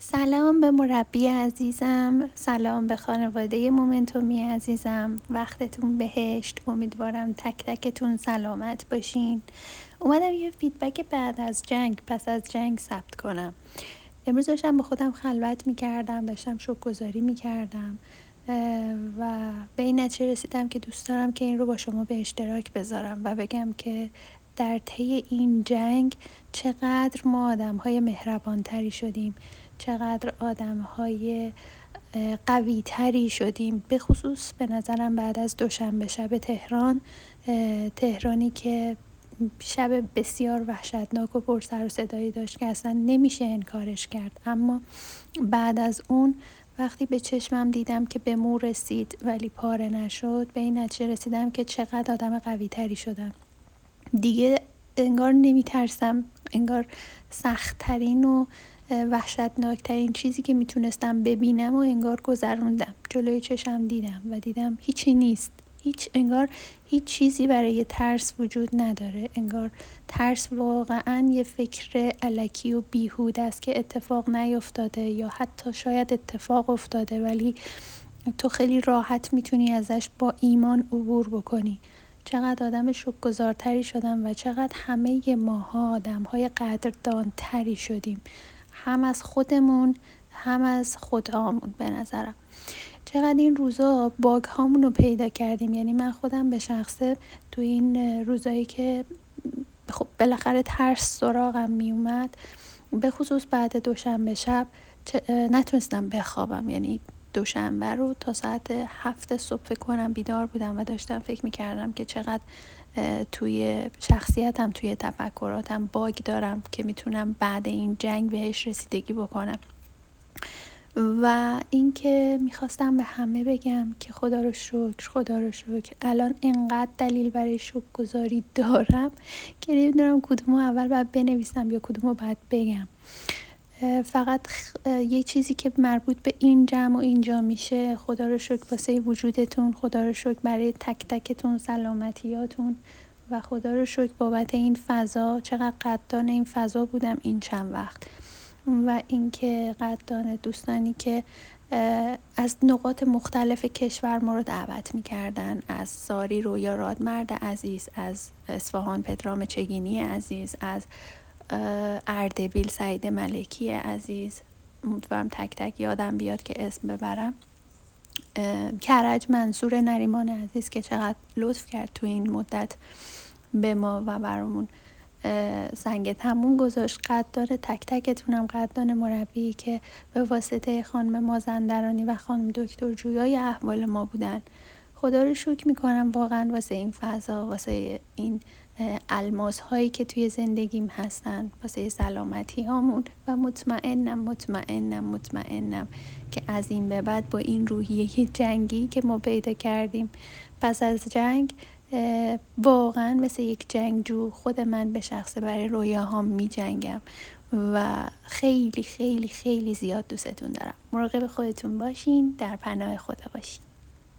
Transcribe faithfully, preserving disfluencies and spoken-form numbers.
سلام به مربی عزیزم، سلام به خانواده مومنتومی عزیزم. وقتتون بهشت. امیدوارم تک تکتون سلامت باشین. اومدم یه فیدبک بعد از جنگ پس از جنگ ثبت کنم. امروز داشتم با خودم خلوت میکردم، داشتم شکرگزاری میکردم و به این نتیجه رسیدم که دوست دارم که این رو با شما به اشتراک بذارم و بگم که در طی این جنگ چقدر ما آدم های مهربان تری شدیم، چقدر آدم های قوی تری شدیم، به خصوص به نظرم بعد از دوشنبه شب تهران تهرانی که شب بسیار وحشتناک و پر سر و صدایی داشت که اصلا نمیشه انکارش کرد. اما بعد از اون وقتی به چشمم دیدم که به مو رسید ولی پاره نشد، به این نتیجه رسیدم که چقدر آدم قوی تری شدم. دیگه انگار نمیترسم، انگار سخت‌ترین و وحشتناکترین چیزی که میتونستم ببینم و انگار گذروندم، جلوی چشم دیدم و دیدم هیچی نیست. هیچ انگار هیچ چیزی برای ترس وجود نداره. انگار ترس واقعا یه فکر الکی و بیهوده است که اتفاق نیفتاده یا حتی شاید اتفاق افتاده ولی تو خیلی راحت میتونی ازش با ایمان عبور بکنی. چقدر آدم شکرگزارتری شدم و چقدر همه ماها آدم‌های قدردانتری شدیم، هم از خودمون هم از خدامون. به نظرم چقدر این روزا باگ هامون رو پیدا کردیم. یعنی من خودم به شخصه تو این روزایی که خب بالاخره ترس سراغم می اومد، به خصوص بعد دوشنبه شب نتونستم بخوابم. یعنی دوشنبه رو تا ساعت هفت صبح فکر کنم بیدار بودم و داشتم فکر میکردم که چقدر توی شخصیتم، توی تفکراتم باگ دارم که میتونم بعد این جنگ بهش رسیدگی بکنم. و اینکه میخواستم به همه بگم که خدا رو شکر، خدا رو شکر الان اینقدر دلیل برای شکرگزاری دارم که نمیدونم کدومو اول باید بنویسم یا کدومو باید بگم. فقط یه چیزی که مربوط به این جمع و اینجا میشه، خدا رو شکر واسه وجودتون، خدا رو شکر برای تک تکتون، سلامتیاتون و خدا رو شکر بابت این فضا. چقدر قدردان این فضا بودم این چند وقت و اینکه قدردان دوستانی که از نقاط مختلف کشور ما رو دعوت میکردن، از ساری رویا رادمرد عزیز، از اصفهان پدرام چگینی عزیز، از اردبیل سعید ملکی عزیز، امیدوارم تک تک یادم بیاد که اسم ببرم، کرج منصور نریمان عزیز که چقدر لطف کرد تو این مدت به ما و برامون سنگ تموم گذاشت. قدردان تک تکتونم، قدردان مربی که به واسطه خانم مازندرانی و خانم دکتر جویای احوال ما بودن. خدا رو شکر میکنم واقعا واسه این فضا، واسه این الماس هایی که توی زندگیم هستن، واسه سلامتی هامون و مطمئنم مطمئنم مطمئنم که از این به بعد با این روحیه جنگی که ما پیدا کردیم پس از جنگ، واقعا مثل یک جنگجو خود من به شخصه برای رویاهام می جنگم و خیلی خیلی خیلی زیاد دوستتون دارم. مراقب خودتون باشین، در پناه خدا باشین.